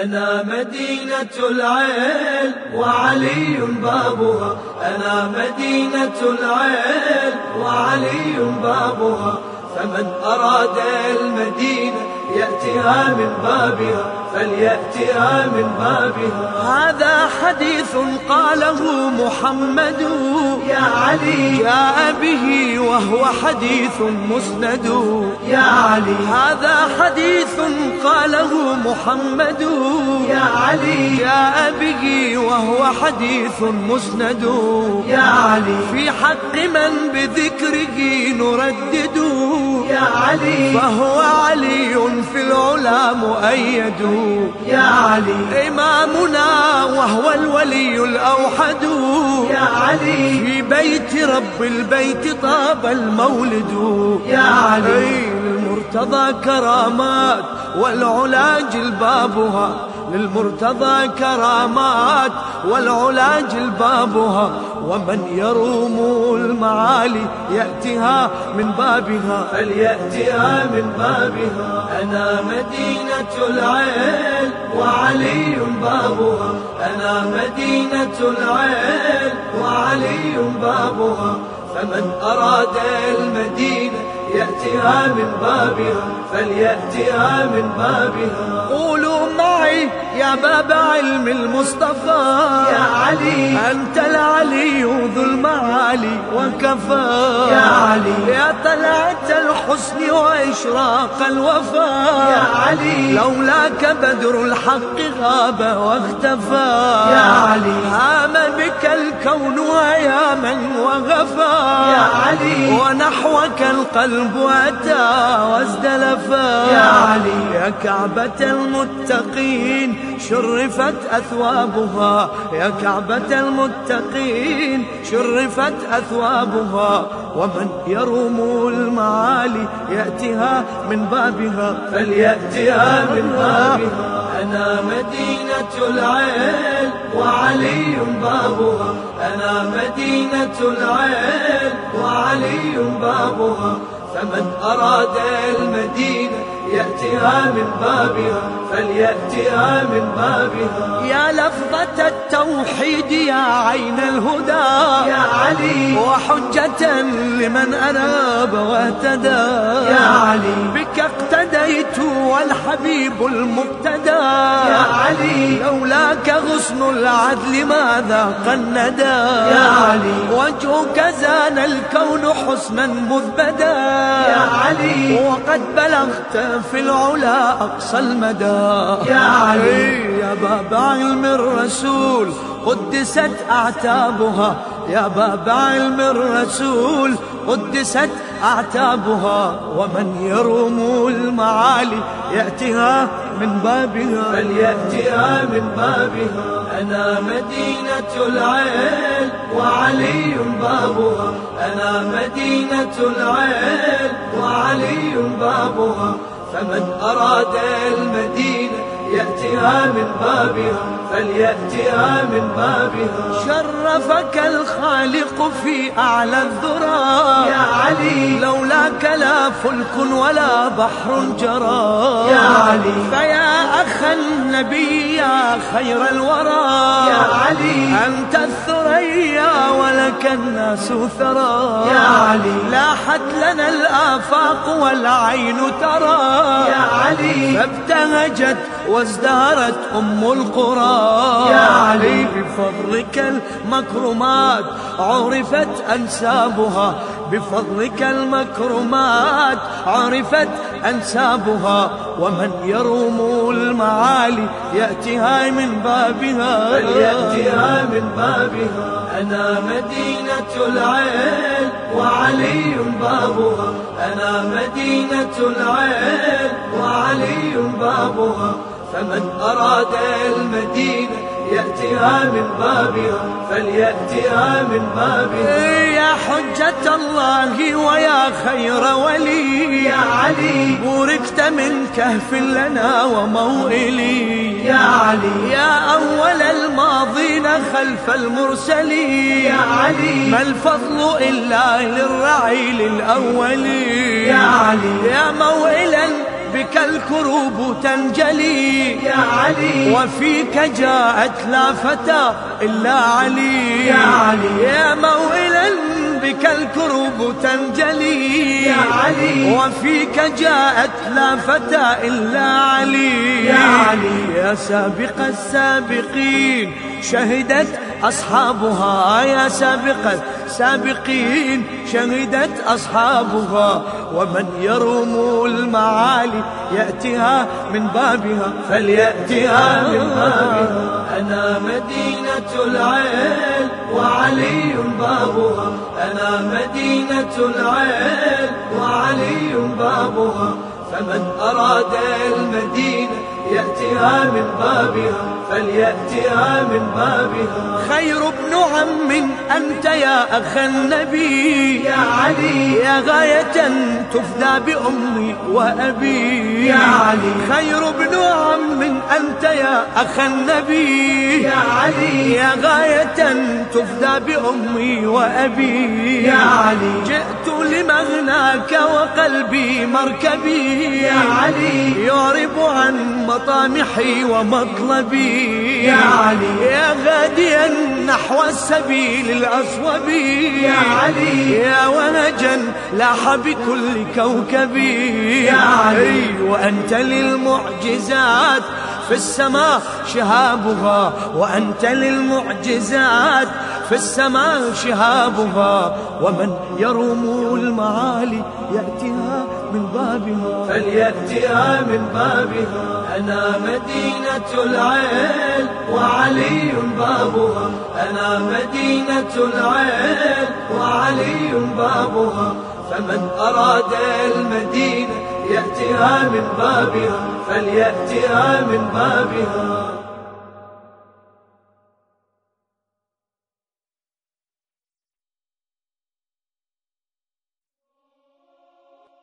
أنا مدينة العلم وعلي بابها، أنا مدينة العلم وعلي بابها، فمن أراد المدينة يأتيها من بابها، فليأتيها من بابها. هذا حديث قاله محمد يا علي، جاء به وهو حديث مسند يا علي. هذا حديث قاله محمد يا علي، جاء به وهو حديث مسند يا علي. في حق من بذكره نردد يا علي، فهو علي في العلا مؤيد يا علي. إمامنا وهو الولي الأوحد يا علي، في بيت رب البيت طاب المولد يا علي. للمرتضى كرامات والعلا جلبابها، للمرتضى كرامات والعلا جلبابها، ومن يروم المعالي يأتيها من بابها، فليأتيها من بابها. أنا مدينة العلم وعلي بابها، أنا مدينة العلم وعلي بابها، فمن أراد المدينة يأتيها من بابها، فليأتيها من بابها. قولوا معي يا باب علم المصطفى يا علي، أنت العلي ذو المعالي وكفى يا علي. يا طلعة الحسن وإشراق الوفا يا علي، لولاك بدر الحق غاب واختفى يا علي. هام بك الكون وياما وغفى يا علي، ونحوك القلب أتى وازدلفا يا علي. يا كعبة المتقين شرفت أثوابها، يا كعبة المتقين شرفت أثوابها، ومن يروم المعالي يأتيها من بابها، فليأتيها من بابها. أنا مدينة العلم وعلي بابها، أنا مدينة العلم وعلي بابها، فمن أراد المدينة يأتيها من بابها، فليأتيها من بابها. يا لفظة التوحيد يا عين الهدى يا علي، وحجة لمن أناب واهتدى يا علي. بك اقتديت والحبيب المقتدى يا علي، لولاك غصن العدل ماذا قندا يا علي. وجهك زان الكون حسنا مذبدا يا علي، وقد بلغت في العلا أقصى المدى يا علي. يا باب علم الرسول قدست أعتابها، يا باب علم الرسول قدست أعتابها، ومن يروم المعالي يأتيها من بابها، فليأتيها من بابها. أنا مدينة العلم وعلي بابها، أنا مدينة العلم وعلي بابها، فمن أراد المدينة يأتيها من بابها، فليأتيها من بابها. شرفك الخالق في أعلى الذرى يا علي، لولاك لا فلك ولا بحر جرى يا علي. فيا أخا النبي يا خير الورى يا علي، أنت الثريا ولك الناس ثرى يا علي. لاحت لنا الآفاق والعين ترى يا علي، فابتهجت وازدهرت أم القرى يا علي. بفضلك المكرمات عرفت أنسابها، بفضلك المكرمات عرفت أنسابها، ومن يروم المعالي يأتيها من بابها، فليأتيها من بابها. أنا مدينة العلم وعلي بابها، أنا مدينة العلم وعلي بابها، فمن أراد المدينة يأتيها من بابها، فليأتيها من بابها. يا حجة الله ويا خير ولي يا علي، بوركت من كهف لنا وموئلي يا علي. يا أول الماضين خلف المرسلين يا علي، ما الفضل إلا للرعيل الأول يا علي. يا موئلا بك الكروب تنجلي يا علي، وفيك جاءت لا فتى إلا علي يا علي، يا موئلا بك الكروب تنجلي يا علي، وفيك جاءت لا فتى إلا علي يا علي، يا سابق السابقين شهدت أصحابها، يا سابق السابقين شهدت أصحابها، ومن يروم المعالي يأتيها من بابها فليأتيها من بابها. أنا مدينة العين وعلي بابها، أنا مدينة العين وعلي بابها، فمن أراد المدينة يأتيها من بابها فليأتيها من بابها. خير ابن عم أنت يا أخ النبي يا علي، يا غاية تفدى بأمي وأبي يا علي، خير ابن عم أنت يا أخ النبي يا علي، يا غاية تفدى بأمي وأبي يا علي، جئت لمغناك وقلبي مركبي يا علي، يعرب عن مطامحي ومطلبي يا علي، يا غاديا نحو السبيل الأصوب يا علي، يا وهجا لاح بكل كوكبي يا علي، وأنت للمعجزات في السماء شهابها، وأنت للمعجزات في السماء شهابها، ومن يروم المعالي يأتيها من بابها فليأتيها من بابها. أنا مدينة العين وعلي بابها، أنا مدينة العين وعلي بابها، فمن أراد المدينة يأتيها من بابها فليأتيها من بابها.